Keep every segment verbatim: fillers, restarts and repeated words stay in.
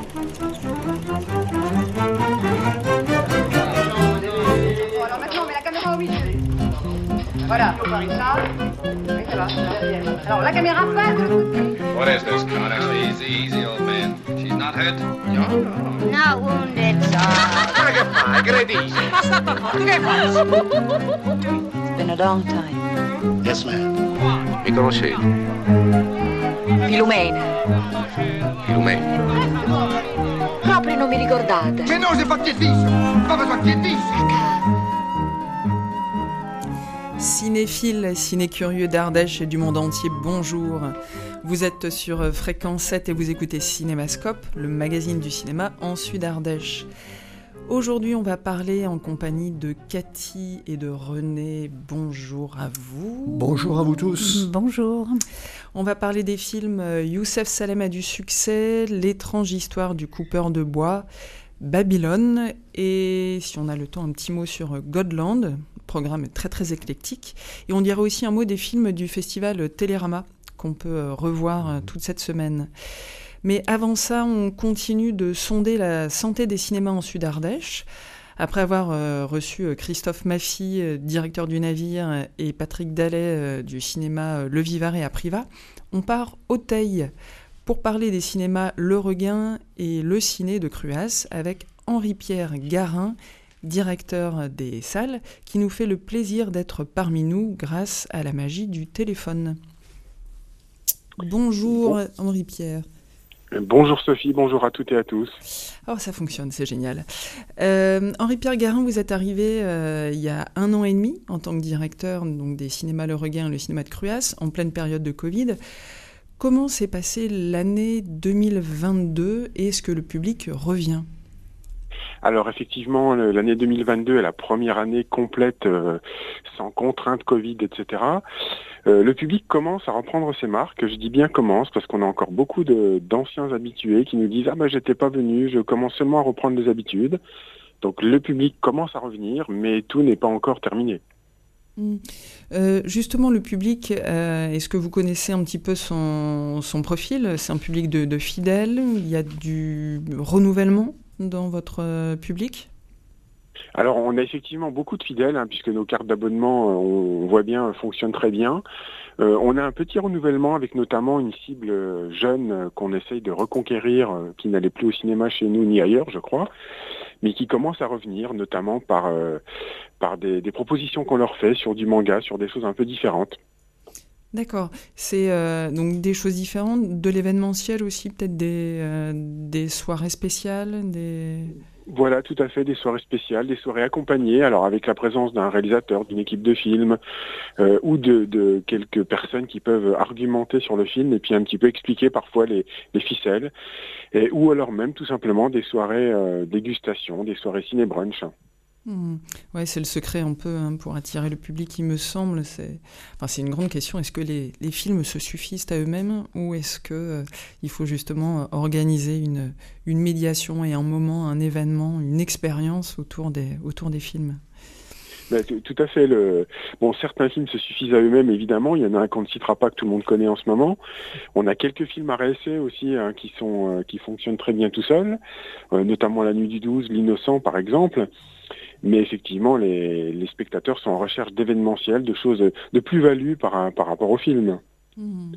Alors maintenant, on met la caméra au milieu. Voilà, faut faire ça. Oui, ça va. Alors la caméra passe. What is this, Connor? Easy, easy, old man. She's not hurt? No, no. Not wounded, sir. Ma che fai? Che dici? Passata forte, che fai? It's been a long time. Yes, ma'am. Mi conoscete? Filumena. Filumena. Proprio non mi ricordate. Mais non, j'ai pas de pied de biche. Pas besoin de pied de biche. Cinéphiles, ciné-curieux d'Ardèche et du monde entier, bonjour. Vous êtes sur Fréquence sept et vous écoutez Cinémascope, le magazine du cinéma en Sud-Ardèche. Aujourd'hui, on va parler en compagnie de Cathy et de René. Bonjour à vous. Bonjour à vous tous. Bonjour. On va parler des films Youssef Salem a du succès, L'étrange histoire du coupeur de bois, Babylone et, si on a le temps, un petit mot sur Godland, programme très très éclectique. Et on dira aussi un mot des films du festival Télérama qu'on peut revoir toute cette semaine. Mais avant ça, on continue de sonder la santé des cinémas en Sud-Ardèche. Après avoir euh, reçu Christophe Maffy, euh, directeur du Navire, et Patrick Dallet euh, du cinéma Le Vivarais à Privas, on part au Teil pour parler des cinémas Le Regain et Le Ciné de Cruas avec Henri-Pierre Garin, directeur des salles, qui nous fait le plaisir d'être parmi nous grâce à la magie du téléphone. Bonjour bon. Henri-Pierre. Bonjour Sophie, bonjour à toutes et à tous. Oh, ça fonctionne, c'est génial. Euh, Henri-Pierre Garin, vous êtes arrivé euh, il y a un an et demi en tant que directeur donc, des cinémas Le Regain et le cinéma de Cruas, en pleine période de Covid. Comment s'est passée l'année deux mille vingt-deux et est-ce que le public revient ? Alors effectivement, l'année deux mille vingt-deux est la première année complète euh, sans contrainte Covid, et cetera. Euh, le public commence à reprendre ses marques. Je dis bien commence parce qu'on a encore beaucoup de, d'anciens habitués qui nous disent « Ah ben j'étais pas venu, je commence seulement à reprendre des habitudes ». Donc le public commence à revenir, mais tout n'est pas encore terminé. Mmh. Euh, justement, le public, euh, est-ce que vous connaissez un petit peu son, son profil ? C'est un public de, de fidèles ? Il y a du renouvellement dans votre euh, public ? Alors, on a effectivement beaucoup de fidèles, hein, puisque nos cartes d'abonnement, on voit bien, fonctionnent très bien. Euh, on a un petit renouvellement avec notamment une cible jeune euh, qu'on essaye de reconquérir, euh, qui n'allait plus au cinéma chez nous ni ailleurs, je crois, mais qui commence à revenir, notamment par, euh, par des, des propositions qu'on leur fait sur du manga, sur des choses un peu différentes. D'accord. C'est euh, donc des choses différentes, de l'événementiel aussi, peut-être des, euh, des soirées spéciales, des... Voilà, tout à fait, des soirées spéciales, des soirées accompagnées, alors avec la présence d'un réalisateur, d'une équipe de film, euh, ou de, de quelques personnes qui peuvent argumenter sur le film et puis un petit peu expliquer parfois les, les ficelles, et, ou alors même tout simplement des soirées euh, dégustation, des soirées ciné-brunch. Mmh. Ouais, c'est le secret un peu hein, pour attirer le public, il me semble. C'est, enfin, c'est une grande question. Est-ce que les, les films se suffisent à eux-mêmes ou est-ce que euh, il faut justement organiser une, une médiation et un moment, un événement, une expérience autour des, autour des films ? Ben, tout à fait. Le... Bon, certains films se suffisent à eux-mêmes, évidemment. Il y en a un qu'on ne citera pas, que tout le monde connaît en ce moment. On a quelques films R S C aussi hein, qui sont euh, qui fonctionnent très bien tout seuls, euh, notamment La Nuit du douze, L'Innocent, par exemple. Mais effectivement, les, les spectateurs sont en recherche d'événementiel, de choses de plus-value par, par rapport au film. Mmh.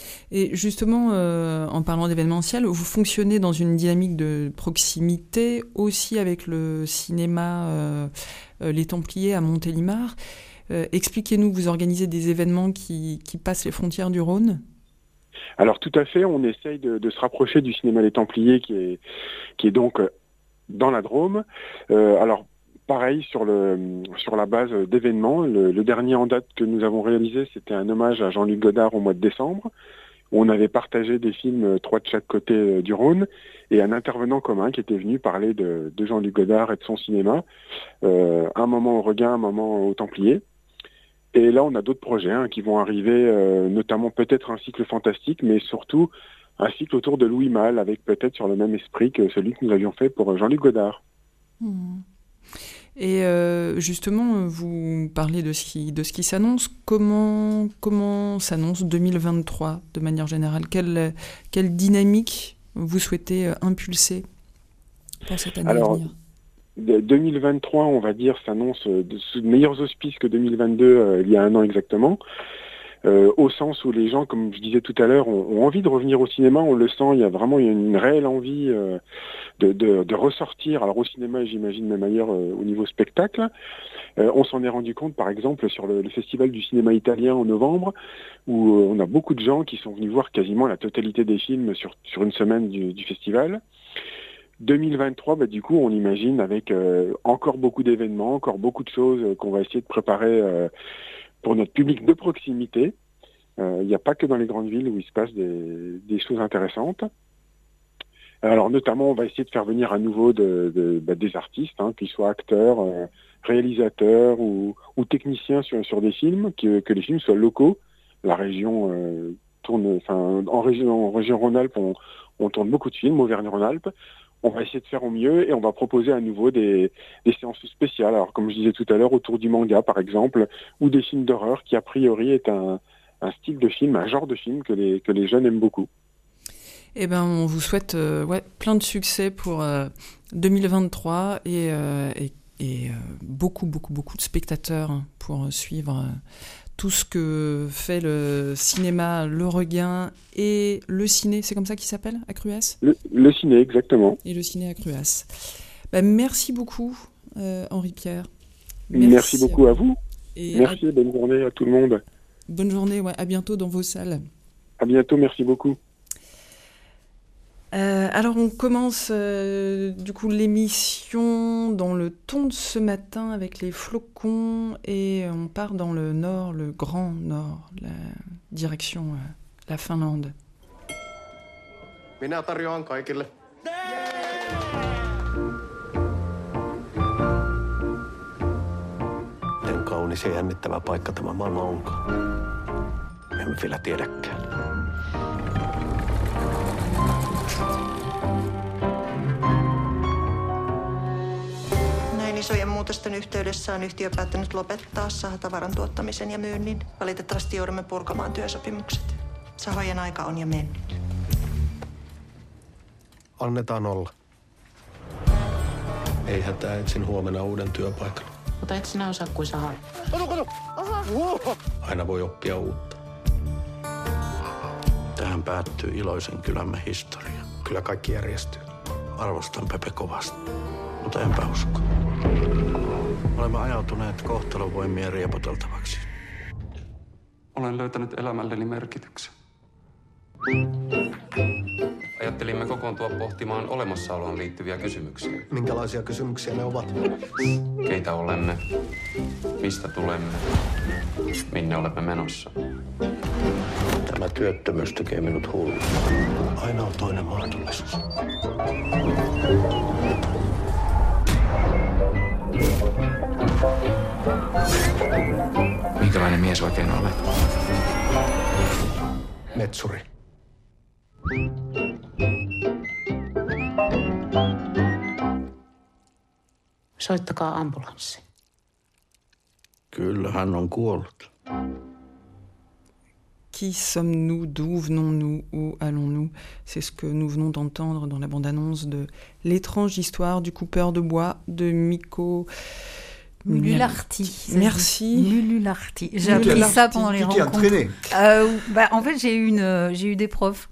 Et justement, euh, en parlant d'événementiel, vous fonctionnez dans une dynamique de proximité aussi avec le cinéma euh, euh, Les Templiers à Montélimar. Euh, expliquez-nous, vous organisez des événements qui, qui passent les frontières du Rhône ? Alors tout à fait, on essaye de, de se rapprocher du cinéma Les Templiers qui est, qui est donc dans la Drôme. Euh, alors pareil, sur, le, sur la base d'événements, le, le dernier en date que nous avons réalisé, c'était un hommage à Jean-Luc Godard au mois de décembre, où on avait partagé des films, trois de chaque côté du Rhône, et un intervenant commun qui était venu parler de, de Jean-Luc Godard et de son cinéma, euh, un moment au Regain, un moment au Templier. Et là, on a d'autres projets hein, qui vont arriver, euh, notamment peut-être un cycle fantastique, mais surtout un cycle autour de Louis Malle, avec peut-être sur le même esprit que celui que nous avions fait pour Jean-Luc Godard. Mmh. Et euh, justement, vous parlez de ce qui, de ce qui s'annonce. Comment, comment s'annonce deux mille vingt-trois de manière générale ? Quelle, quelle dynamique vous souhaitez euh, impulser pour cette année Alors, à venir? deux mille vingt-trois, on va dire, s'annonce de, sous de meilleurs auspices que deux mille vingt-deux, euh, il y a un an exactement. Euh, au sens où les gens, comme je disais tout à l'heure, ont, ont envie de revenir au cinéma, on le sent, il y a vraiment une, une réelle envie euh, de, de, de ressortir, alors au cinéma et j'imagine même ailleurs euh, au niveau spectacle. Euh, on s'en est rendu compte par exemple sur le, le Festival du cinéma italien en novembre, où euh, on a beaucoup de gens qui sont venus voir quasiment la totalité des films sur, sur une semaine du, du festival. deux mille vingt-trois, bah, du coup, on imagine avec euh, encore beaucoup d'événements, encore beaucoup de choses euh, qu'on va essayer de préparer euh, pour notre public de proximité. Il euh, n'y a pas que dans les grandes villes où il se passe des, des choses intéressantes. Alors notamment, on va essayer de faire venir à nouveau de, de, bah, des artistes, hein, qu'ils soient acteurs, euh, réalisateurs ou, ou techniciens sur, sur des films, que, que les films soient locaux. La région euh, tourne, enfin, en région, en région Rhône-Alpes, on, on tourne beaucoup de films, Auvergne-Rhône-Alpes. On va essayer de faire au mieux et on va proposer à nouveau des, des séances spéciales. Alors comme je disais tout à l'heure, autour du manga par exemple, ou des films d'horreur qui a priori est un, un style de film, un genre de film que les, que les jeunes aiment beaucoup. Eh ben, on vous souhaite euh, ouais, plein de succès pour euh, deux mille vingt-trois et, euh, et, et euh, beaucoup, beaucoup, beaucoup de spectateurs pour suivre euh, tout ce que fait le cinéma Le Regain et le ciné, c'est comme ça qu'il s'appelle, à Cruas ? Le, le ciné, exactement. Et le ciné à Cruas. Ben, merci beaucoup, euh, Henri-Pierre. Merci, merci beaucoup à vous. Et merci, à... bonne journée à tout le monde. Bonne journée, ouais, à bientôt dans vos salles. À bientôt, merci beaucoup. Euh, alors on commence euh, du coup l'émission dans le ton de ce matin avec les flocons et on part dans le nord, le grand nord, la direction euh, la Finlande. Minä tarjoan kaikille. Miten kaunis ja jännittävä paikka tämä maailma onkaan. Emme vielä tiedäkään. Isojen muutosten yhteydessä on yhtiö päättänyt lopettaa sahatavaran tuottamisen ja myynnin. Valitettavasti joudumme purkamaan työsopimukset. Sahojen aika on jo mennyt. Annetaan olla. Ei hätää, etsin huomenna uuden työpaikan. Mutta et sinä osaa kuin saha. Kato, kato! Oho! Aina voi oppia uutta. Tähän päättyy iloisen kylämme historia. Kyllä kaikki järjestyy. Arvostan Pepe kovasti, mutta enpä usko. Olemme ajautuneet kohtalonvoimien riepoteltavaksi. Olen löytänyt elämälleni merkityksen. Ajattelimme kokoontua pohtimaan olemassaoloon liittyviä kysymyksiä. Minkälaisia kysymyksiä ne ovat? Keitä olemme? Mistä tulemme? Minne olemme menossa? Tämä työttömyys tekee minut hullu. Aina on toinen mahdollisuus. Minkälainen mies oikein olet? Metsuri. Soittakaa ambulanssi. Kyllä hän on kuollut. Qui sommes-nous? D'où venons-nous? Où allons-nous? C'est ce que nous venons d'entendre dans la bande-annonce de L'étrange histoire du coupeur de bois de Mikko Mulularty. Merci. Mulularty. J'ai appris ça pendant les rencontres. Qui est entraîné euh, bah, En fait, j'ai eu, une, j'ai eu des profs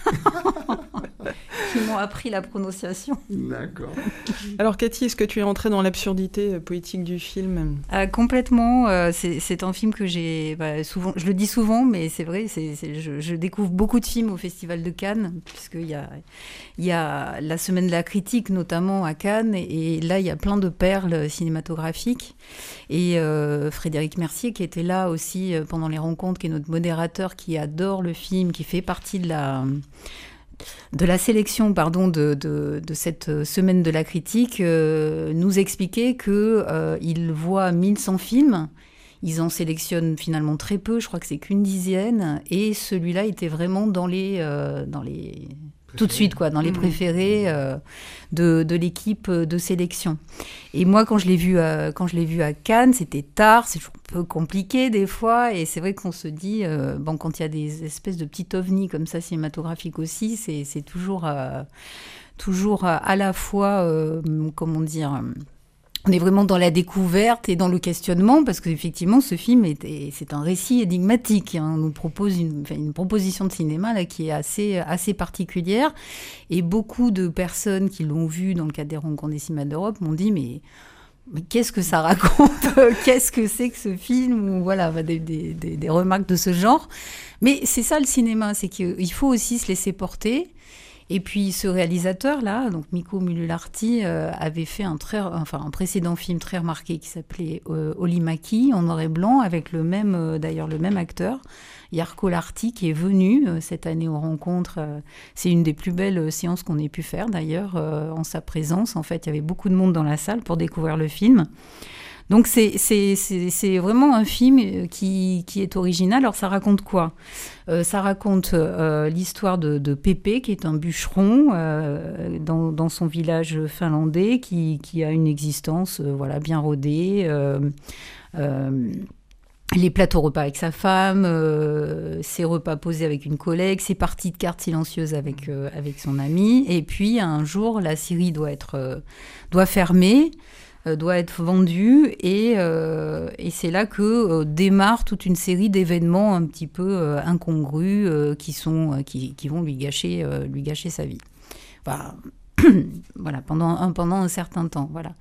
qui m'ont appris la prononciation. D'accord. Alors Cathy, est-ce que tu es entrée dans l'absurdité poétique du film? euh, Complètement. Euh, c'est, c'est un film que j'ai bah, souvent. Je le dis souvent, mais c'est vrai. C'est, c'est, je, je découvre beaucoup de films au Festival de Cannes, puisqu'il y a, il y a la semaine de la critique, notamment à Cannes, et, et là il y a plein de perles cinématographiques. Et euh, Frédéric Mercier, qui était là aussi euh, pendant les rencontres, qui est notre modérateur, qui adore le film, qui fait partie de la de la sélection pardon, de, de, de cette semaine de la critique, euh, nous expliquait qu'il euh, voit mille cent films, ils en sélectionnent finalement très peu, je crois que c'est qu'une dizaine, et celui-là était vraiment dans les, euh, dans les tout de suite, quoi, dans les préférés euh, de, de l'équipe de sélection. Et moi, quand je l'ai vu, euh, quand je l'ai vu à Cannes, c'était tard, c'est un peu compliqué des fois, et c'est vrai qu'on se dit, euh, bon, quand il y a des espèces de petits ovnis comme ça, cinématographiques aussi, c'est, c'est toujours, euh, toujours à la fois, euh, comment dire... On est vraiment dans la découverte et dans le questionnement, parce qu'effectivement, ce film, est, est, c'est un récit énigmatique. Hein. On nous propose une, enfin, une proposition de cinéma là, qui est assez, assez particulière. Et beaucoup de personnes qui l'ont vu dans le cadre des Rencontres des cinémas d'Europe m'ont dit « mais, mais qu'est-ce que ça raconte ? Qu'est-ce que c'est que ce film ?» Ou voilà, des, des, des, des remarques de ce genre. Mais c'est ça le cinéma, c'est qu'il faut aussi se laisser porter. Et puis ce réalisateur-là, donc Mikko Myllylarti, euh, avait fait un, très, enfin, un précédent film très remarqué qui s'appelait euh, Oli-Mäki, en noir et blanc, avec le même, euh, d'ailleurs le même acteur, Jarkko Lahti, qui est venu euh, cette année aux rencontres. Euh, c'est une des plus belles euh, séances qu'on ait pu faire, d'ailleurs, euh, en sa présence. En fait, il y avait beaucoup de monde dans la salle pour découvrir le film. Donc c'est, c'est, c'est, c'est vraiment un film qui, qui est original. Alors ça raconte quoi ? euh, Ça raconte euh, l'histoire de, de Pépé, qui est un bûcheron euh, dans, dans son village finlandais, qui, qui a une existence euh, voilà, bien rodée. Euh, euh, les plateaux repas avec sa femme, euh, ses repas posés avec une collègue, ses parties de cartes silencieuses avec, euh, avec son ami. Et puis un jour, la scierie doit, être, euh, doit fermer. doit être vendu et, euh, et c'est là que euh, démarre toute une série d'événements un petit peu euh, incongrus euh, qui, sont, euh, qui, qui vont lui gâcher, euh, lui gâcher sa vie. Enfin, voilà, pendant un, pendant un certain temps. Voilà.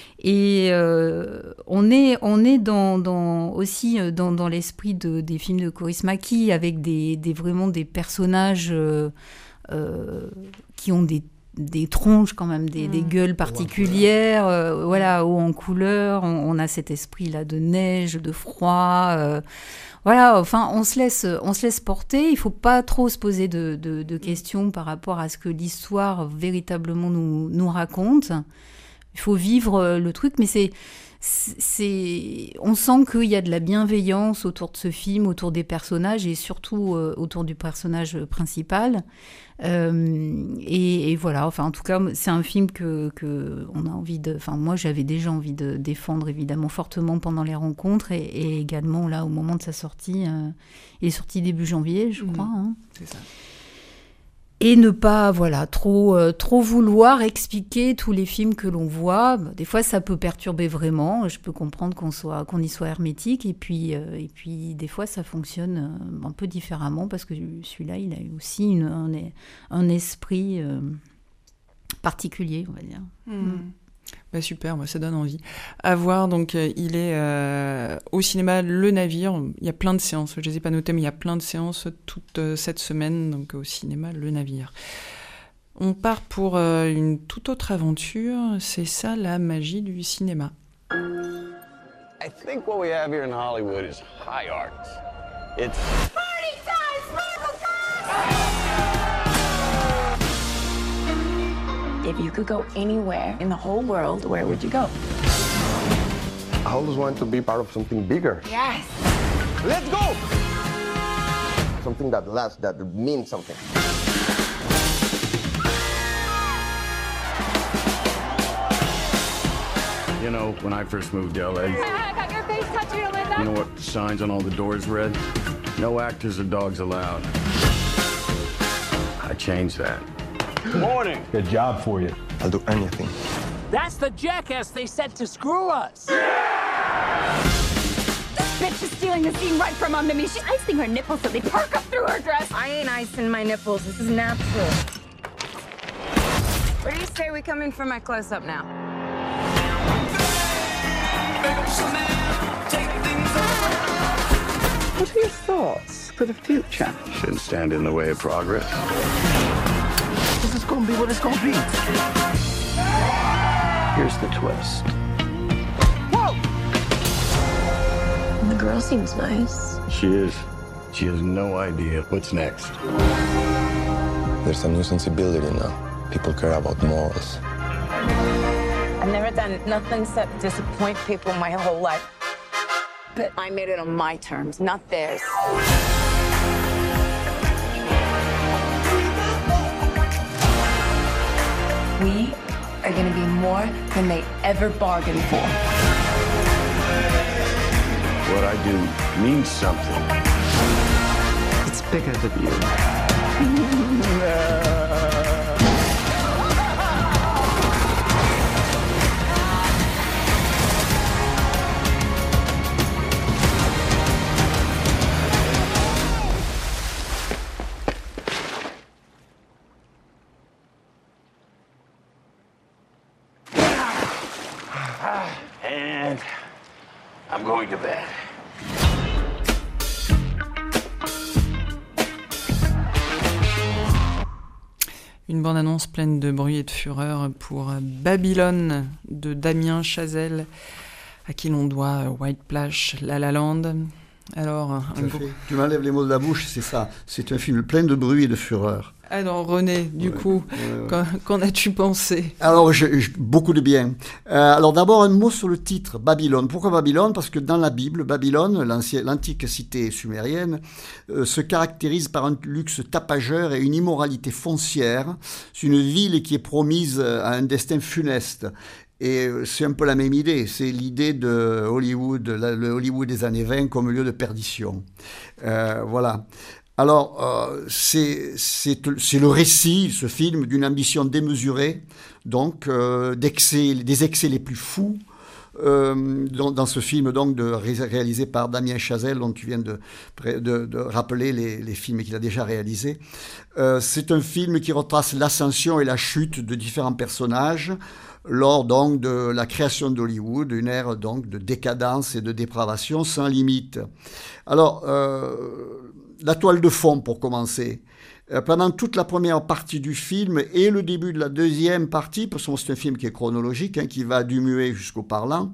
Et euh, on est, on est dans, dans, aussi dans, dans l'esprit de, des films de Kaurismäki avec des, des, vraiment des personnages euh, euh, qui ont des des tronches quand même, des, mmh. des gueules particulières, euh, voilà, haut en couleur, on, on a cet esprit-là de neige, de froid, euh, voilà, enfin, on se laisse, on se laisse porter, il faut pas trop se poser de, de, de questions par rapport à ce que l'histoire véritablement nous, nous raconte, il faut vivre le truc, mais c'est, c'est, on sent qu'il y a de la bienveillance autour de ce film, autour des personnages et surtout euh, autour du personnage principal. Euh, et, et voilà, enfin en tout cas c'est un film que, que on a envie de, enfin moi j'avais déjà envie de défendre évidemment fortement pendant les rencontres et, et également là au moment de sa sortie, euh, il est sorti début janvier je crois. Mmh, hein. C'est ça. Et ne pas, voilà, trop, euh, trop vouloir expliquer tous les films que l'on voit. Des fois, ça peut perturber vraiment. Je peux comprendre qu'on soit, qu'on y soit hermétique. Et puis, euh, et puis, des fois, ça fonctionne euh, un peu différemment parce que celui-là, il a aussi une, un, un esprit euh, particulier, on va dire. Mmh. Mmh. Bah super, bah ça donne envie. À voir, donc euh, il est euh, au cinéma Le Navire. Il y a plein de séances, je ne les ai pas notées, mais il y a plein de séances toute euh, cette semaine, donc au cinéma Le Navire. On part pour euh, une toute autre aventure, c'est ça la magie du cinéma. I think what we have here in Hollywood is high art. It's party time, sparkle time! If you could go anywhere in the whole world, where would you go? I always want to be part of something bigger. Yes. Let's go! Something that lasts, that means something. You know, when I first moved to L A, I got your face tattooed on my back. You know what the signs on all the doors read? No actors or dogs allowed. I changed that. Good morning. Good job for you. I'll do anything. That's the jackass they sent to screw us. This bitch is stealing the scene right from under me. She's icing her nipples so they perk up through her dress. I ain't icing my nipples. This is natural. Where do you say we come in for my close-up now? What are your thoughts for the future? Shouldn't stand in the way of progress. This is gonna be what it's gonna be. Here's the twist. Whoa! The girl seems nice. She is. She has no idea what's next. There's a new sensibility now. People care about morals. I've never done nothing except disappoint people my whole life. But I made it on my terms, not theirs. we are going to be more than they ever bargained for. What I do means something. It's bigger than you. And I'm going to bed. Une bande-annonce pleine de bruit et de fureur pour Babylone de Damien Chazelle, à qui l'on doit White Plash, La La Land. Alors, un gros... Tu m'enlèves les mots de la bouche, c'est ça. C'est un film plein de bruit et de fureur. Alors René, du ouais, coup, ouais, ouais. Qu'en, qu'en as-tu pensé? Alors, je, je, beaucoup de bien. Euh, alors d'abord, un mot sur le titre, Babylone. Pourquoi Babylone? Parce que dans la Bible, Babylone, l'antique cité sumérienne, euh, se caractérise par un luxe tapageur et une immoralité foncière. C'est une ville qui est promise à un destin funeste. Et c'est un peu la même idée, c'est l'idée de Hollywood, le Hollywood des années vingt comme lieu de perdition. Euh, voilà. Alors, euh, c'est, c'est, c'est le récit, ce film, d'une ambition démesurée, donc euh, d'excès, des excès les plus fous, euh, dans, dans ce film donc de, réalisé par Damien Chazelle, dont tu viens de, de, de rappeler les, les films qu'il a déjà réalisés. Euh, c'est un film qui retrace l'ascension et la chute de différents personnages, lors donc de la création d'Hollywood, une ère donc de décadence et de dépravation sans limite. Alors, euh, la toile de fond pour commencer. Euh, pendant toute la première partie du film et le début de la deuxième partie, parce que c'est un film qui est chronologique, hein, qui va du muet jusqu'au parlant,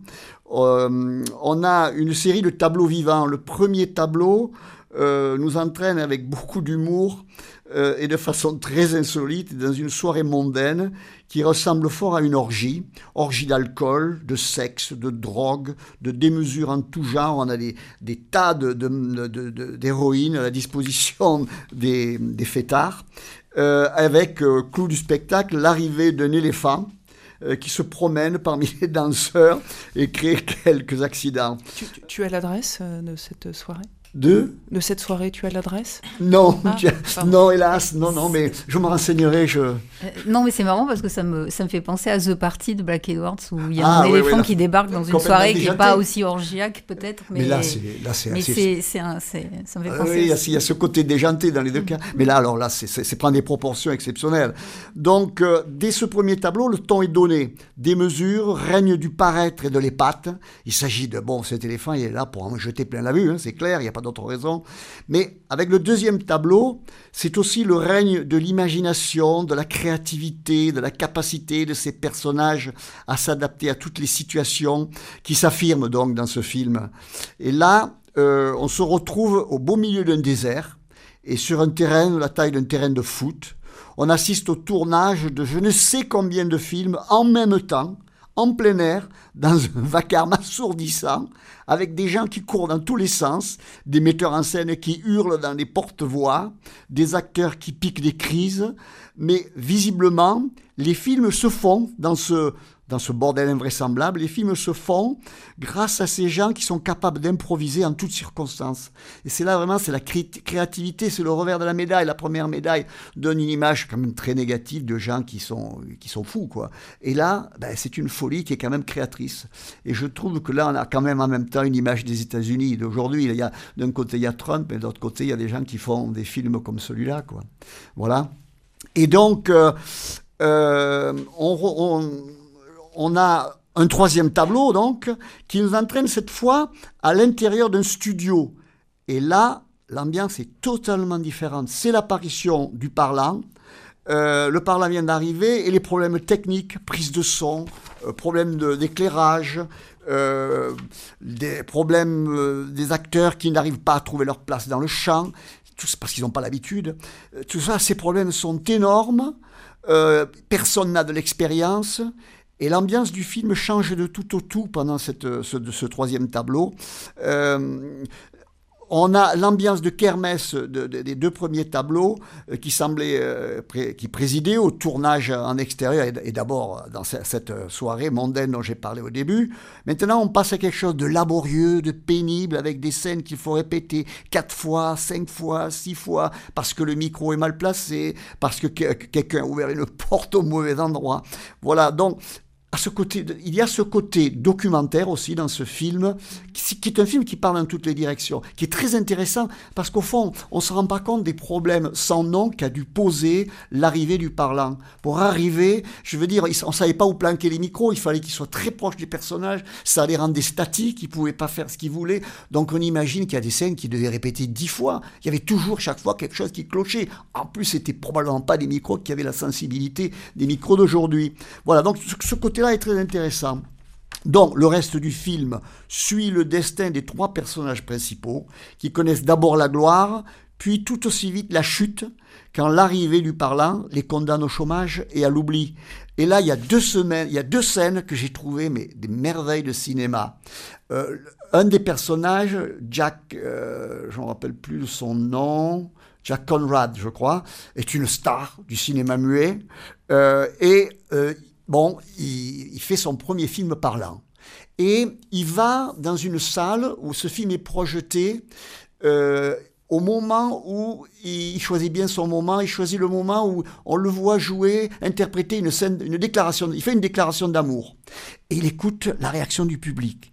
euh, on a une série de tableaux vivants. Le premier tableau euh, nous entraîne avec beaucoup d'humour Euh, et de façon très insolite dans une soirée mondaine qui ressemble fort à une orgie, orgie d'alcool, de sexe, de drogue, de démesure en tout genre. On a des, des tas de, de, de, de, d'héroïne à la disposition des, des fêtards, euh, avec, euh, clou du spectacle, l'arrivée d'un éléphant euh, qui se promène parmi les danseurs et crée quelques accidents. Tu, tu, tu as l'adresse euh, de cette soirée ? De De cette soirée, tu as l'adresse? Non, ah, tu as... non, hélas, non, non, mais je me renseignerai. Je... Euh, non, mais c'est marrant parce que ça me, ça me fait penser à The Party de Black Edwards où il y a ah, un oui, éléphant oui, là, qui débarque dans une soirée qui n'est pas aussi orgiaque peut-être. Mais, mais là, c'est, là, c'est mais assez... c'est, c'est un, c'est, ça me fait penser. Euh, oui, il y, y a ce côté déjanté dans les deux cas. Mais là, alors là, c'est, c'est, c'est prendre des proportions exceptionnelles. Donc, euh, dès ce premier tableau, le ton est donné. Des mesures, règne du paraître et de l'épate. Il s'agit de, bon, cet éléphant, il est là pour en jeter plein la vue, hein, c'est clair, il n'y a pas d'autre raison. Mais avec le deuxième tableau, c'est aussi le règne de l'imagination, de la créativité, de la capacité de ces personnages à s'adapter à toutes les situations qui s'affirment donc dans ce film. Et là, euh, on se retrouve au beau milieu d'un désert et sur un terrain de la taille d'un terrain de foot. On assiste au tournage de je ne sais combien de films en même temps, en plein air, dans un vacarme assourdissant, avec des gens qui courent dans tous les sens, des metteurs en scène qui hurlent dans des porte-voix, des acteurs qui piquent des crises, mais visiblement, les films se font dans ce, dans ce bordel invraisemblable, les films se font grâce à ces gens qui sont capables d'improviser en toutes circonstances. Et c'est là vraiment, c'est la cré- créativité, c'est le revers de la médaille. La première médaille donne une image quand même très négative de gens qui sont, qui sont fous, quoi. Et là, ben, c'est une folie qui est quand même créatrice. Et je trouve que là, on a quand même en même temps une image des États-Unis d'aujourd'hui. Il y a, d'un côté, il y a Trump, et de l'autre côté, il y a des gens qui font des films comme celui-là, quoi. Voilà. Et donc, euh, euh, on, on, on a un troisième tableau, donc, qui nous entraîne cette fois à l'intérieur d'un studio. Et là, l'ambiance est totalement différente. C'est l'apparition du parlant. Euh, le parlant vient d'arriver et les problèmes techniques, prise de son, euh, problèmes de, d'éclairage, euh, des problèmes euh, des acteurs qui n'arrivent pas à trouver leur place dans le champ, tout ça parce qu'ils n'ont pas l'habitude. Euh, tout ça, ces problèmes sont énormes. Euh, personne n'a de l'expérience. Et l'ambiance du film change de tout au tout pendant cette, ce, ce troisième tableau. Euh, on a l'ambiance de kermesse de, de, des deux premiers tableaux euh, qui semblaient, euh, pré, qui présidaient au tournage en extérieur et, et d'abord dans ce, cette soirée mondaine dont j'ai parlé au début. Maintenant, on passe à quelque chose de laborieux, de pénible, avec des scènes qu'il faut répéter quatre fois, cinq fois, six fois, parce que le micro est mal placé, parce que, que quelqu'un a ouvert une porte au mauvais endroit. Voilà, donc... À ce côté, il y a ce côté documentaire aussi dans ce film, qui, qui est un film qui parle dans toutes les directions, qui est très intéressant parce qu'au fond, on ne se rend pas compte des problèmes sans nom qu'a dû poser l'arrivée du parlant. Pour arriver, je veux dire, on ne savait pas où planquer les micros, il fallait qu'ils soient très proches des personnages, ça les rendait statiques, ils ne pouvaient pas faire ce qu'ils voulaient. Donc on imagine qu'il y a des scènes qui devaient répéter dix fois. Il y avait toujours, chaque fois, quelque chose qui clochait. En plus, ce n'était probablement pas des micros qui avaient la sensibilité des micros d'aujourd'hui. Voilà, donc ce, ce côté-là est très intéressant. Donc, le reste du film suit le destin des trois personnages principaux qui connaissent d'abord la gloire, puis tout aussi vite la chute, quand l'arrivée du parlant les condamne au chômage et à l'oubli. Et là, il y a deux semaines, il y a deux scènes que j'ai trouvées mais des merveilles de cinéma. Euh, un des personnages, Jack, euh, je ne me rappelle plus de son nom, Jack Conrad, je crois, est une star du cinéma muet euh, et euh, Bon, il, il fait son premier film parlant. Et il va dans une salle où ce film est projeté euh, au moment où il, il choisit bien son moment, il choisit le moment où on le voit jouer, interpréter une scène, une déclaration, il fait une déclaration d'amour. Et il écoute la réaction du public.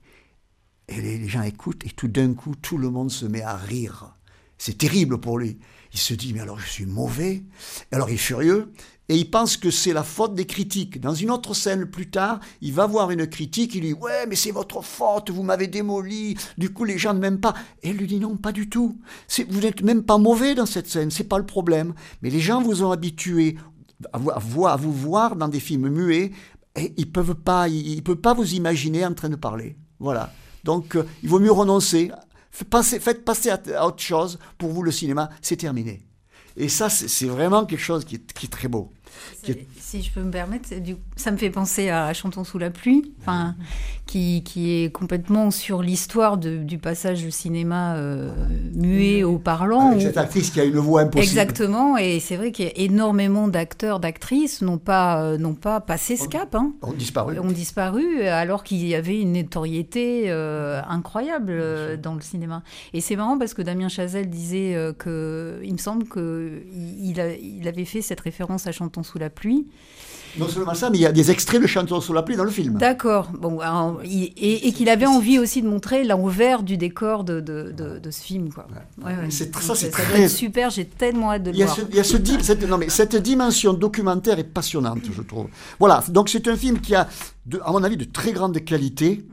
Et les, les gens écoutent et tout d'un coup, tout le monde se met à rire. C'est terrible pour lui. Il se dit, mais alors je suis mauvais. Alors il est furieux. Et il pense que c'est la faute des critiques. Dans une autre scène plus tard, il va voir une critique, il lui dit « Ouais, mais c'est votre faute, vous m'avez démoli, du coup les gens ne m'aiment pas. » Et elle lui dit « Non, pas du tout. C'est, vous n'êtes même pas mauvais dans cette scène, c'est pas le problème. Mais les gens vous ont habitué à vous, à vous, à vous voir dans des films muets, et ils ne peuvent pas, ils, ils peuvent pas vous imaginer en train de parler. » Voilà. Donc, euh, il vaut mieux renoncer. Faites passer, faites passer à, à autre chose. Pour vous, le cinéma, c'est terminé. Et ça, c'est, c'est vraiment quelque chose qui est, qui est très beau. Est... Si je peux me permettre, du... ça me fait penser à Chantons sous la pluie, enfin, qui, qui est complètement sur l'histoire de, du passage du cinéma euh, muet au parlant. Avec cette actrice qui a une voix impossible. Exactement, et c'est vrai qu'il y a énormément d'acteurs, d'actrices n'ont pas, euh, n'ont pas passé ce cap. Hein. Ont disparu. Ont disparu, alors qu'il y avait une notoriété euh, incroyable euh, dans le cinéma. Et c'est marrant parce que Damien Chazelle disait euh, que, il me semble qu'il a, il avait fait cette référence à Chantons sous la pluie. Non seulement ça, mais il y a des extraits de Chantons sous la pluie dans le film. D'accord. Bon, alors, il, et, et qu'il avait envie aussi de montrer l'envers du décor de, de, de, de ce film. Quoi. Ouais, ouais. C'est, ça, c'est ça très... doit être super, j'ai tellement hâte de le il y a voir. Ce, il y a ce, cette, non, mais cette dimension documentaire est passionnante, je trouve. Voilà, donc c'est un film qui a, de, à mon avis, de très grande qualité.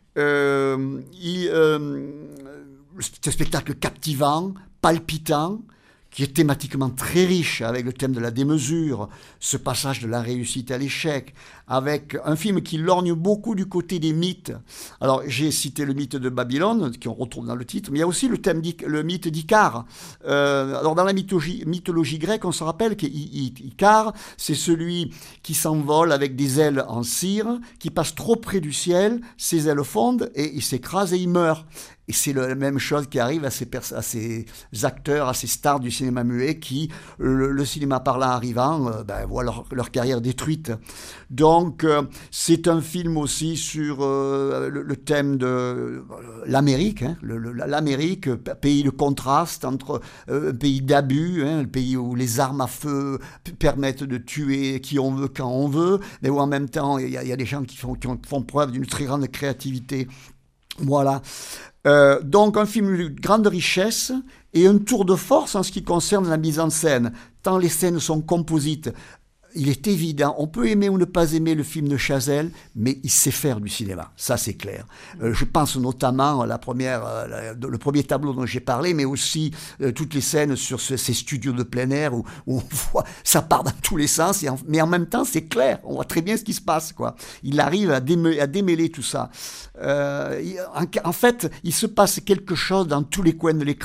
Euh, il, euh, c'est un spectacle captivant, palpitant, qui est thématiquement très riche, avec le thème de la démesure, ce passage de la réussite à l'échec, avec un film qui lorgne beaucoup du côté des mythes. Alors, j'ai cité le mythe de Babylone, qu'on retrouve dans le titre, mais il y a aussi le, thème, le mythe d'Icare. Euh, alors, dans la mythologie, mythologie grecque, on se rappelle qu'Icare, c'est celui qui s'envole avec des ailes en cire, qui passe trop près du ciel, ses ailes fondent, et il s'écrase et il meurt. Et c'est la même chose qui arrive à ces, pers- à ces acteurs, à ces stars du cinéma muet qui, le, le cinéma parlant arrivant, euh, ben, voient leur, leur carrière détruite. Donc, euh, c'est un film aussi sur euh, le, le thème de euh, l'Amérique, hein, le, le, l'Amérique, pays de contraste entre euh, un pays d'abus, hein, le pays où les armes à feu p- permettent de tuer qui on veut quand on veut, mais où en même temps, il y, y a des gens qui font, qui font preuve d'une très grande créativité. Voilà. Euh, donc un film de grande richesse et un tour de force en ce qui concerne la mise en scène. Tant les scènes sont composites, il est évident, on peut aimer ou ne pas aimer le film de Chazelle, mais il sait faire du cinéma, ça c'est clair. Euh, je pense notamment à la première, euh, la, le premier tableau dont j'ai parlé, mais aussi euh, toutes les scènes sur ce, ces studios de plein air où, où on voit, ça part dans tous les sens, et en, mais en même temps c'est clair, on voit très bien ce qui se passe, quoi. Il arrive à, démêler, à démêler tout ça. Euh, en, en fait, il se passe quelque chose dans tous les coins de l'écran.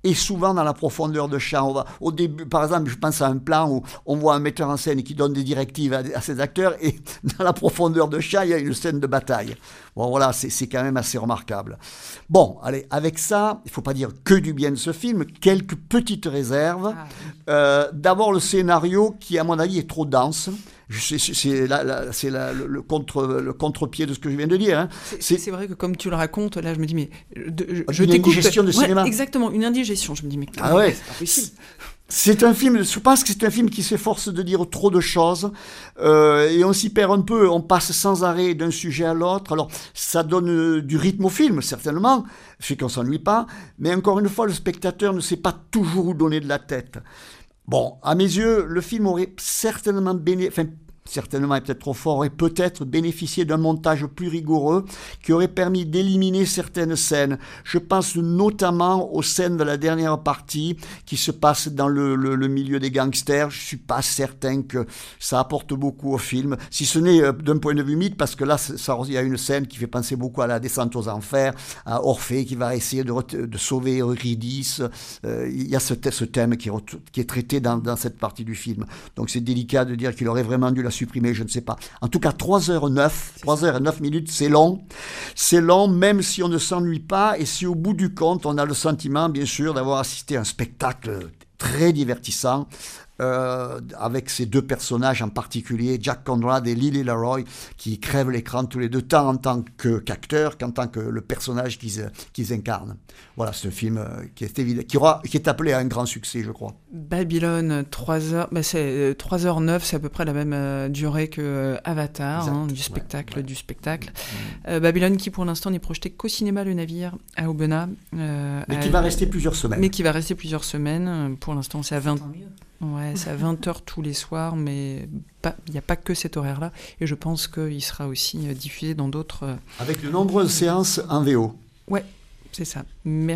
et souvent dans la profondeur de champ. On va, au début, par exemple, je pense à un plan où on voit un metteur en scène qui donne des directives à, à ses acteurs, et dans la profondeur de champ, il y a une scène de bataille. Bon, voilà, c'est, c'est quand même assez remarquable. Bon, allez, avec ça, il ne faut pas dire que du bien de ce film, quelques petites réserves. Ah. Euh, d'abord, le scénario qui, à mon avis, est trop dense. C'est, c'est, la, la, c'est la, le, le, contre, le contre-pied de ce que je viens de dire. Hein. C'est, c'est... c'est vrai que comme tu le racontes, là, je me dis, mais de, je, je une t'écoute. Indigestion de ouais, cinéma. Exactement, une indigestion. Je me dis, mais ah ouais. c'est pas possible. C'est un film, je pense que c'est un film qui s'efforce de dire trop de choses, euh, et on s'y perd un peu, on passe sans arrêt d'un sujet à l'autre. Alors, ça donne du rythme au film, certainement, fait qu'on s'ennuie pas, mais encore une fois, le spectateur ne sait pas toujours où donner de la tête. Bon, à mes yeux, le film aurait certainement bénéficié, enfin, certainement est peut-être trop fort, et peut-être bénéficier d'un montage plus rigoureux qui aurait permis d'éliminer certaines scènes. Je pense notamment aux scènes de la dernière partie qui se passent dans le, le, le milieu des gangsters. Je ne suis pas certain que ça apporte beaucoup au film, si ce n'est euh, d'un point de vue mythe, parce que là, il y a une scène qui fait penser beaucoup à la descente aux enfers, à Orphée qui va essayer de, de sauver Eurydice. Euh, il y a ce, ce thème qui est, qui est traité dans, dans cette partie du film. Donc c'est délicat de dire qu'il aurait vraiment dû la supprimer, je ne sais pas. En tout cas, trois heures neuf, trois heures neuf minutes, c'est long. C'est long, même si on ne s'ennuie pas, et si au bout du compte, on a le sentiment, bien sûr, d'avoir assisté à un spectacle très divertissant, euh, avec ces deux personnages en particulier, Jack Conrad et Lily Leroy, qui crèvent l'écran tous les deux, tant en tant que, qu'acteurs qu'en tant que le personnage qu'ils, qu'ils incarnent. Voilà, c'est un film qui est, évident, qui, aura, qui est appelé à un grand succès, je crois. Babylone, trois heures, bah c'est euh, trois heures neuf, c'est à peu près la même euh, durée que euh, Avatar, hein, du spectacle, ouais, ouais. du spectacle. Mmh. Euh, Babylone qui pour l'instant n'est projeté qu'au cinéma Le Navire à Aubenas. Euh, mais qui à, va rester plusieurs semaines. Mais qui va rester plusieurs semaines. Pour l'instant, c'est à vingt. Ouais, c'est à vingt heures tous les soirs, mais il n'y a pas que cet horaire-là. Et je pense qu'il sera aussi euh, diffusé dans d'autres... Euh... Avec de nombreuses séances en V O. Ouais, c'est ça.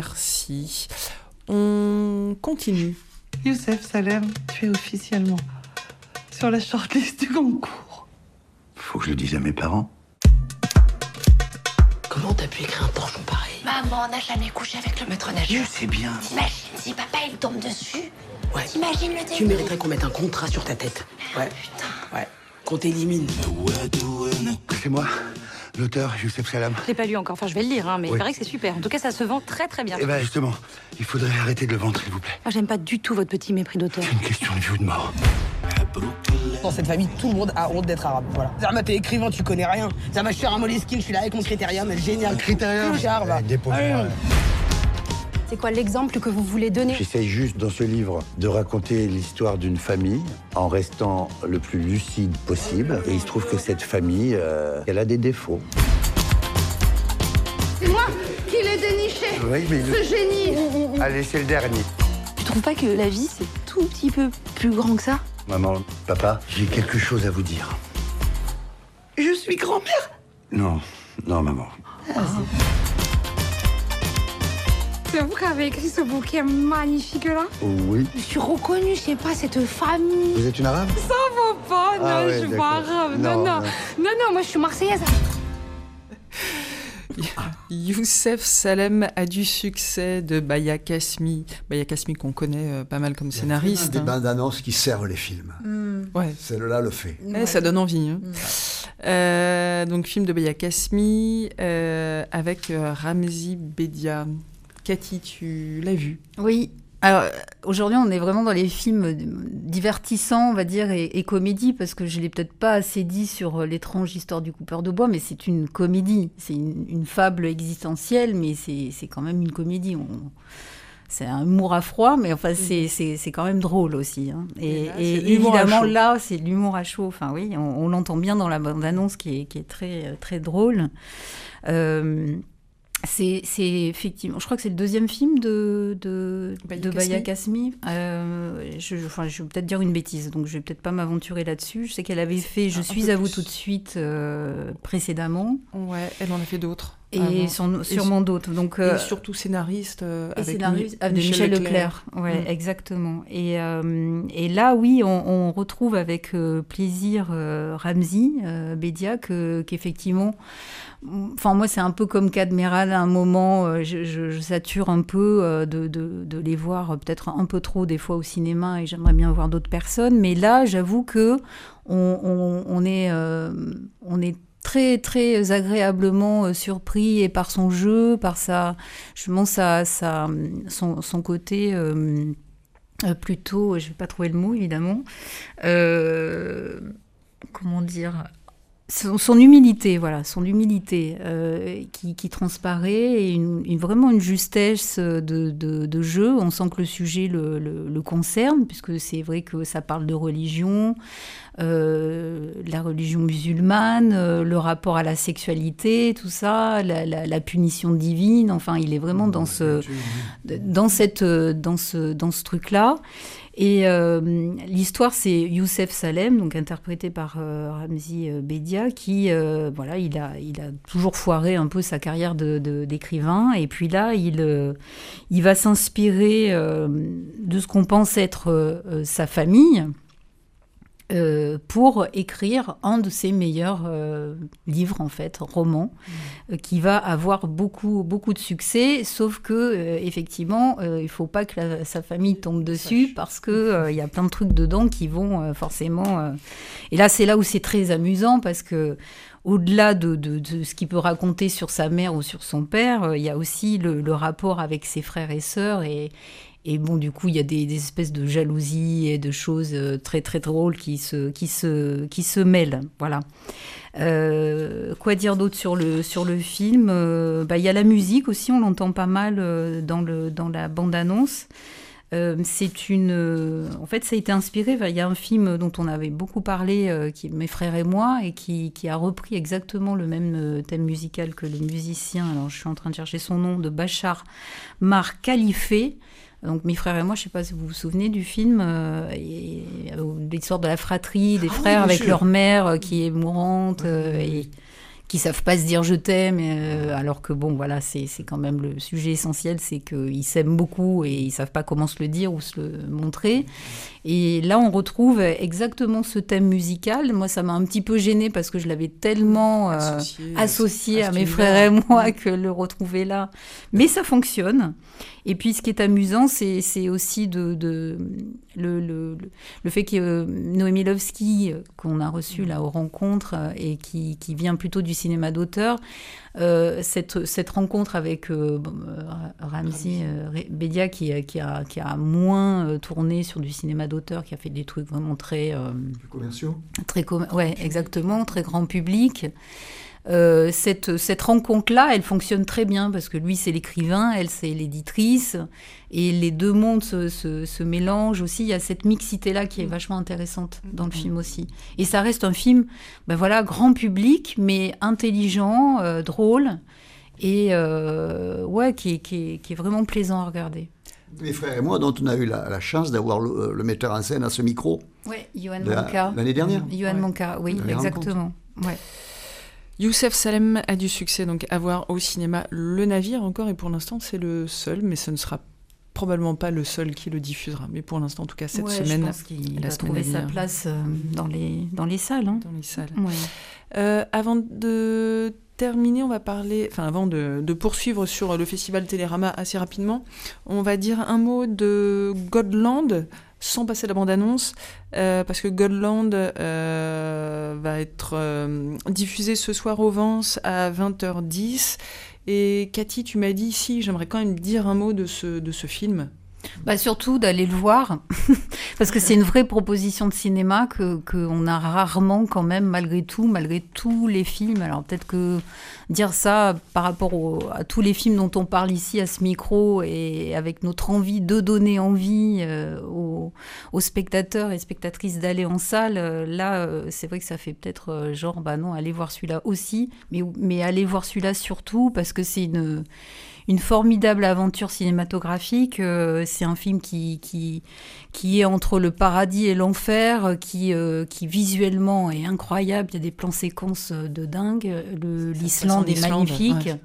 Merci. On continue. Youssef Salem, tu es officiellement sur la shortlist du concours. Faut que je le dise à mes parents. Comment t'as pu écrire un torchon pareil? Maman n'a jamais couché avec le maître nageur. Je sais bien. T'imagines si papa il tombe dessus? Ouais. T'imagines le début? Tu mériterais qu'on mette un contrat sur ta tête. Ouais. Putain. Ouais. Qu'on t'élimine. C'est moi, l'auteur Youssef Salem. Je l'ai pas lu encore, enfin je vais le lire, hein, mais oui. il paraît que c'est super. En tout cas, ça se vend très très bien. Eh ben justement, il faudrait arrêter de le vendre, s'il vous plaît. Moi, j'aime pas du tout votre petit mépris d'auteur. C'est une question de vie ou de mort. Dans cette famille, tout le monde a honte d'être arabe. Voilà. Zerma, t'es écrivain, tu connais rien. Zerma, je suis un Moleskine, je suis là avec mon critérium, elle est génial. Un critérium va. C'est quoi l'exemple que vous voulez donner? J'essaye juste dans ce livre de raconter l'histoire d'une famille en restant le plus lucide possible. Et il se trouve que cette famille, euh, elle a des défauts. C'est moi qui l'ai déniché. Oui, mais ce le... génie. Allez, c'est le dernier. Tu trouves pas que la vie, c'est tout petit peu plus grand que ça? Maman, papa, j'ai quelque chose à vous dire. Je suis grand-mère. Non, non, maman. Ah, c'est vous qui avez écrit ce bouquet magnifique là? Oui. Je suis reconnue, je sais pas, cette famille. Vous êtes une arabe? Ça va pas, non, ah ouais, je suis pas arabe. Non non. non, non, non, moi je suis marseillaise. Youssef Salem a du succès de Baya Kasmi. Baya Kasmi qu'on connaît euh, pas mal comme scénariste. Des hein. bandes annonces qui servent les films. Mm. Ouais. Celle-là le fait. Ouais, ça donne envie. Hein. Mm. Euh, donc film de Baya Kasmi euh, avec euh, Ramzy Bedia. Cathy, tu l'as vu? Oui. Alors, aujourd'hui, on est vraiment dans les films divertissants, on va dire, et, et comédie, parce que je ne l'ai peut-être pas assez dit sur l'étrange histoire du coupeur de bois, mais c'est une comédie. C'est une, une fable existentielle, mais c'est, c'est quand même une comédie. On, c'est un humour à froid, mais enfin, c'est, c'est, c'est quand même drôle aussi. Hein. Et, et, là, et évidemment, là, c'est de l'humour à chaud. Enfin, oui, on, on l'entend bien dans la bande-annonce qui est, qui est très, très drôle. Euh, C'est, c'est effectivement, je crois que c'est le deuxième film de, de, de Baya Kasmi. Euh, je, enfin, je vais peut-être dire une bêtise, donc je vais peut-être pas m'aventurer là-dessus. Je sais qu'elle avait fait Je suis à vous tout de suite euh, précédemment. Ouais, elle en a fait d'autres. Et avant. son, sûrement et, d'autres. Donc, euh, et surtout scénariste euh, et avec scénariste, Mi- de Michel, Michel Leclerc. Leclerc. Ouais, Mm. exactement. Et, euh, et là, oui, on, on retrouve avec euh, plaisir euh, Ramzy euh, Bedia, que, qu'effectivement... Enfin, moi, c'est un peu comme Cadmeral. À un moment, euh, je, je, je sature un peu euh, de, de, de les voir euh, peut-être un peu trop des fois au cinéma, et j'aimerais bien voir d'autres personnes. Mais là, j'avoue que on, on, on est, euh, on est très très agréablement euh, surpris, et par son jeu, par sa, justement sa, sa, son, son côté. Euh, euh, plutôt, je vais pas trouver le mot évidemment. Euh, comment dire? Son, son humilité, voilà, son humilité euh, qui, qui transparaît, et une, une, vraiment une justesse de, de, de jeu. On sent que le sujet le, le, le concerne, puisque c'est vrai que ça parle de religion, euh, la religion musulmane, euh, le rapport à la sexualité, tout ça, la, la, la punition divine. Enfin, il est vraiment dans ce, dans cette, dans ce, dans ce truc-là. Et euh, l'histoire, c'est Youssef Salem, donc interprété par euh, Ramzy Bedia, qui, euh, voilà, il a, il a toujours foiré un peu sa carrière de, de, d'écrivain. Et puis là, il, euh, il va s'inspirer euh, de ce qu'on pense être euh, sa famille, Euh, pour écrire un de ses meilleurs euh, livres, en fait, romans, mmh. euh, qui va avoir beaucoup, beaucoup de succès, sauf que, euh, effectivement, euh, il ne faut pas que la, sa famille tombe dessus, parce qu'il euh, y a plein de trucs dedans qui vont euh, forcément... Euh... Et là, c'est là où c'est très amusant, parce que au-delà de, de, de ce qu'il peut raconter sur sa mère ou sur son père, il euh, y a aussi le, le rapport avec ses frères et sœurs, et Et bon, du coup, il y a des, des espèces de jalousies et de choses très, très drôles qui se, qui se, qui se mêlent. Voilà. Euh, quoi dire d'autre sur le, sur le film ? euh, bah, y a la musique aussi, on l'entend pas mal euh, dans, le, dans la bande-annonce. Euh, c'est une... Euh, en fait, ça a été inspiré... Il y a un film dont on avait beaucoup parlé, euh, qui est Mes frères et moi, et qui, qui a repris exactement le même thème musical que le musicien, alors je suis en train de chercher son nom, de Bachar Mar Khalife. Donc, Mes frères et moi, je ne sais pas si vous vous souvenez du film, euh, et, euh, l'histoire de la fratrie, des ah, frères oui, avec sûr. leur mère euh, qui est mourante, euh, et qui ne savent pas se dire je t'aime, euh, alors que bon, voilà, c'est, c'est quand même le sujet essentiel, c'est qu'ils s'aiment beaucoup et ils ne savent pas comment se le dire ou se le montrer. Et là, on retrouve exactement ce thème musical. Moi, ça m'a un petit peu gênée parce que je l'avais tellement euh, associé, associé à, à Mes frères et moi que le retrouver là. Mais ça fonctionne. Et puis, ce qui est amusant, c'est, c'est aussi de, de, le, le, le fait que euh, Noémie Lovski, qu'on a reçue là aux rencontres, et qui, qui vient plutôt du cinéma d'auteur, euh, cette, cette rencontre avec euh, Ramzy euh, Bedia, qui, qui, a, qui a moins euh, tourné sur du cinéma d'auteur, qui a fait des trucs vraiment très... Euh, commerciaux. Très com- ouais, exactement, très grand public. Euh, cette, cette rencontre-là, elle fonctionne très bien parce que lui, c'est l'écrivain, elle, c'est l'éditrice, et les deux mondes se, se, se mélangent aussi. Il y a cette mixité-là qui est vachement intéressante dans le film aussi. Et ça reste un film, ben voilà, grand public, mais intelligent, euh, drôle, et euh, ouais, qui est, qui, est, qui est vraiment plaisant à regarder. Mes frères et moi, dont on a eu la, la chance d'avoir le, le metteur en scène à ce micro. Oui, Yoann Monka. L'année dernière. Yoann ouais. Monka, oui, exactement. Ouais. Youssef Salem a du succès, donc à voir au cinéma. Le Navire encore, et pour l'instant c'est le seul, mais ce ne sera probablement pas le seul qui le diffusera. Mais pour l'instant, en tout cas cette ouais, semaine, je pense qu'il va trouver sa place euh, dans les dans les salles. Hein. Dans les salles. Ouais. Euh, avant de terminer, on va parler, enfin avant de, de poursuivre sur le festival Télérama assez rapidement, on va dire un mot de Godland. Sans passer la bande-annonce, euh, parce que Godland euh, va être euh, diffusé ce soir au Vence à vingt heures dix. Et Cathy, tu m'as dit, si, j'aimerais quand même dire un mot de ce, de ce film. Bah surtout d'aller le voir, parce que c'est une vraie proposition de cinéma que qu'on a rarement quand même, malgré tout, malgré tous les films. Alors peut-être que dire ça par rapport au, à tous les films dont on parle ici à ce micro, et avec notre envie de donner envie euh, aux, aux spectateurs et spectatrices d'aller en salle, euh, là euh, c'est vrai que ça fait peut-être euh, genre bah non, allez voir celui-là aussi, mais, mais allez voir celui-là surtout, parce que c'est une... une formidable aventure cinématographique. Euh, c'est un film qui, qui, qui est entre le paradis et l'enfer, qui, euh, qui visuellement est incroyable. Il y a des plans séquences de dingue. Le, l'Islande est magnifique. Ouais.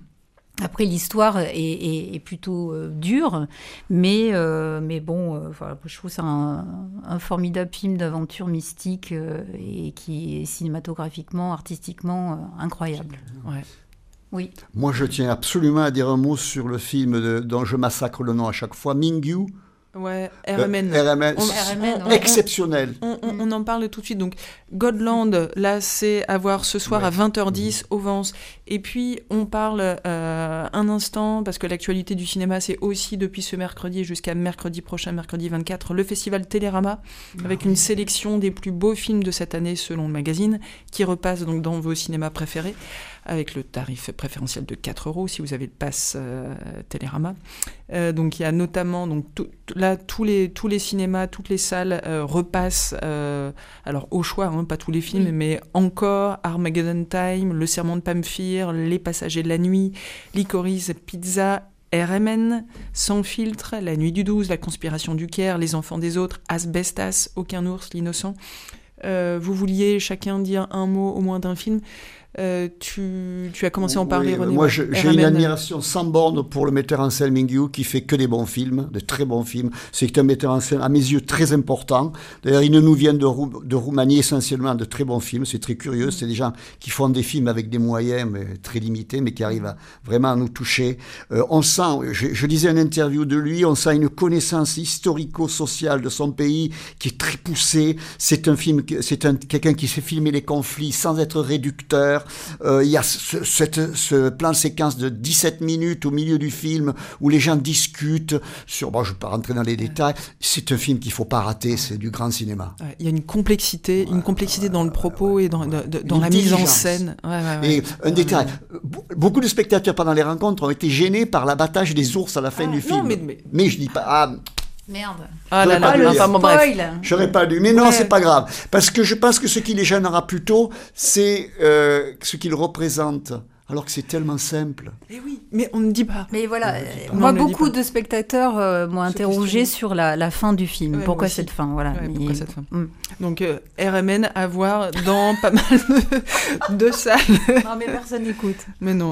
Après, l'histoire est, est, est plutôt euh, dure, mais, euh, mais bon, euh, voilà, je trouve que c'est un, un formidable film d'aventure mystique euh, et qui est cinématographiquement, artistiquement euh, incroyable. Ouais. Oui. Moi, je tiens absolument à dire un mot sur le film de, dont je massacre le nom à chaque fois, Mingyu. Ouais, R M N. Euh, R M N, on, R M N on, ouais. Exceptionnel. On, on, on en parle tout de suite. Donc, Godland, là, c'est à voir ce soir ouais. à vingt heures dix mmh. au Vence. Et puis, on parle euh, un instant, parce que l'actualité du cinéma, c'est aussi depuis ce mercredi jusqu'à mercredi prochain, mercredi vingt-quatre, le festival Télérama, mmh. avec une sélection des plus beaux films de cette année selon le magazine, qui repasse donc dans vos cinémas préférés, avec le tarif préférentiel de quatre euros si vous avez le pass euh, Télérama. Euh, donc il y a notamment, donc, tout, là, tous les, tous les cinémas, toutes les salles euh, repassent, euh, alors au choix, hein, pas tous les films, oui. mais encore Armageddon Time, Le Serment de Pamphire, Les Passagers de la Nuit, Licorice Pizza, R M N, Sans filtre, La Nuit du douze, La Conspiration du Caire, Les Enfants des autres, Asbestas, Aucun ours, L'innocent. Euh, vous vouliez chacun dire un mot au moins d'un film. Euh, tu, tu as commencé à en parler, oui, René. Moi, je, j'ai une admiration sans borne pour le metteur en scène Mingyu, qui fait que des bons films, de très bons films. C'est un metteur en scène, à mes yeux, très important. D'ailleurs, il nous vient de, Rou- de Roumanie, essentiellement, de très bons films. C'est très curieux. C'est des gens qui font des films avec des moyens mais très limités, mais qui arrivent à, vraiment à nous toucher. Euh, on sent, je, je lisais une interview de lui, on sent une connaissance historico-sociale de son pays qui est très poussée. C'est un film, c'est un, quelqu'un qui sait filmer les conflits sans être réducteur. Euh, il y a ce, cette, ce plan séquence de dix-sept minutes au milieu du film où les gens discutent sur, bon, je ne vais pas rentrer dans les détails, c'est un film qu'il ne faut pas rater, c'est du grand cinéma. Ouais, il y a une complexité, une complexité dans le propos et dans, de, de, dans la mise en scène. Ouais, ouais, ouais. Et un détail, beaucoup de spectateurs pendant les rencontres ont été gênés par l'abattage des ours à la fin ah, du non, film. Mais, mais... mais je dis pas... Ah, Merde. Ah là là, le enfin, bon, bref. J'aurais pas dû. Mais non, ouais. c'est pas grave. Parce que je pense que ce qui les gênera plutôt, c'est euh, ce qu'ils représentent. Alors que c'est tellement simple. Et oui, mais on ne dit pas. Mais voilà, euh, moi, beaucoup de spectateurs euh, m'ont interrogé sur la, la fin du film. Ouais, pourquoi cette fin, voilà. Ouais, mais... Pourquoi cette fin mm. Donc, euh, R M N à voir dans pas mal de, de salles. Non, mais personne n'écoute. Mais non.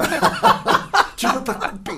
Tu peux pas couper.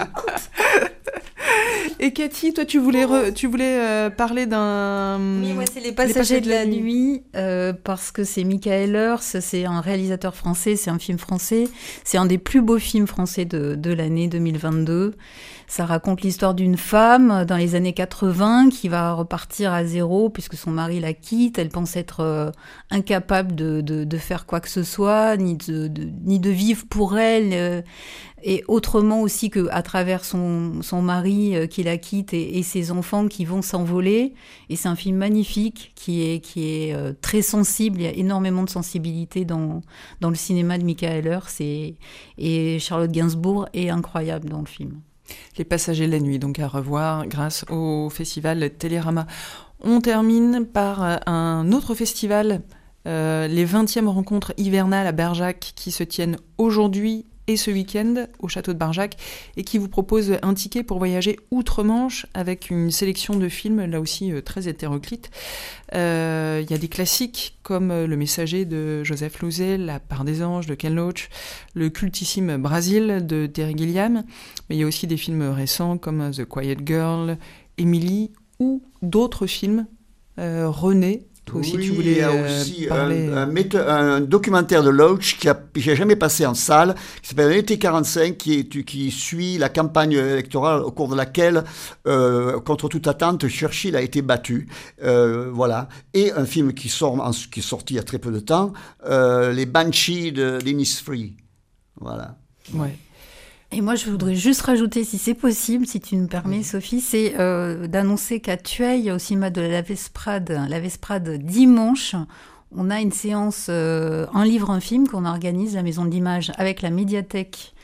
Et Cathy, toi, tu voulais, re, tu voulais euh, parler d'un... Oui, moi, c'est Les Passagers, les passagers de la, de la Nuit, nuit euh, parce que c'est Michael Urs, c'est un réalisateur français, c'est un film français, c'est un des plus beaux films français de, de l'année deux mille vingt-deux. Ça raconte l'histoire d'une femme dans les années quatre-vingts qui va repartir à zéro puisque son mari la quitte. Elle pense être euh, incapable de, de, de faire quoi que ce soit, ni de, de, ni de vivre pour elle, euh, et autrement aussi qu'à travers son, son mari euh, qui la quitte et, et ses enfants qui vont s'envoler. Et c'est un film magnifique qui est, qui est euh, très sensible. Il y a énormément de sensibilité dans, dans le cinéma de Michael Urs et, et Charlotte Gainsbourg est incroyable dans le film. Les Passagers de la Nuit, donc à revoir grâce au festival Télérama. On termine par un autre festival, euh, les vingtièmes rencontres hivernales à Bergerac qui se tiennent aujourd'hui et ce week-end au château de Barjac et qui vous propose un ticket pour voyager outre-Manche avec une sélection de films, là aussi euh, très hétéroclite. Il euh, y a des classiques comme Le Messager de Joseph Losey, La Part des Anges de Ken Loach, le cultissime Brésil de Terry Gilliam, mais il y a aussi des films récents comme The Quiet Girl, Emily ou d'autres films. Euh, René, toi aussi, oui, tu voulais il y a euh, aussi parler... un, un, méte- un documentaire de Loach qui n'a jamais passé en salle, qui s'appelle L'été quarante-cinq, qui, est, qui suit la campagne électorale au cours de laquelle, euh, contre toute attente, Churchill a été battu. Euh, voilà. Et un film qui, sort, en, qui est sorti il y a très peu de temps, euh, Les Banshees de d'Innisfree. Voilà. Ouais. Et moi, je voudrais juste rajouter, si c'est possible, si tu me permets, Sophie, c'est euh, d'annoncer qu'à Tueil, au cinéma de la Vesprade, la Vesprade dimanche, on a une séance, euh, un livre, un film qu'on organise, la Maison de l'Image, avec la médiathèque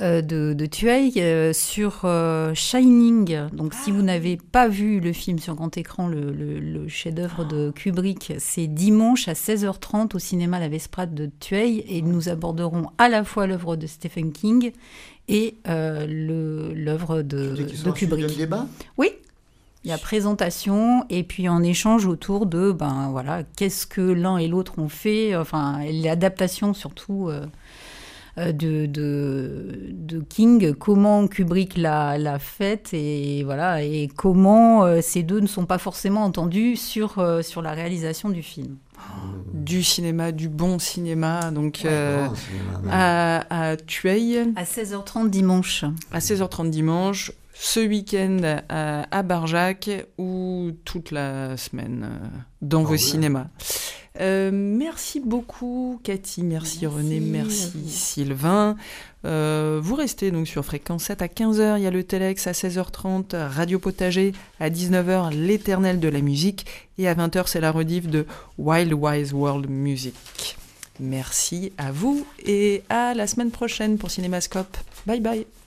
euh, de, de Thuey euh, sur euh, Shining. Donc, si vous n'avez pas vu le film sur grand écran, le, le, le chef-d'œuvre de Kubrick, c'est dimanche à seize heures trente au cinéma La Vesprade de Thuey. Et nous aborderons à la fois l'œuvre de Stephen King et euh, le, l'œuvre de, de Kubrick. Il y a débat ? Oui. Il y a présentation et puis en échange autour de ben voilà qu'est-ce que l'un et l'autre ont fait, enfin l'adaptation surtout euh, de, de de King, comment Kubrick l'a l'a faite et voilà et comment euh, ces deux ne sont pas forcément entendus sur euh, sur la réalisation du film. Du cinéma, du bon cinéma, donc ouais, euh, bon cinéma, à, à Thuey. À seize heures trente dimanche. À seize heures trente dimanche. Ce week-end à, à Barjac ou toute la semaine euh, dans oh vos ouais. cinémas. Euh, merci beaucoup Cathy, merci, merci René, merci Sylvain. Euh, vous restez donc sur Fréquence sept à quinze heures, il y a le Telex à seize heures trente, Radio Potager à dix-neuf heures, l'éternel de la musique, et à vingt heures c'est la rediff de Wild Wise World Music. Merci à vous et à la semaine prochaine pour Cinémascope. Bye bye.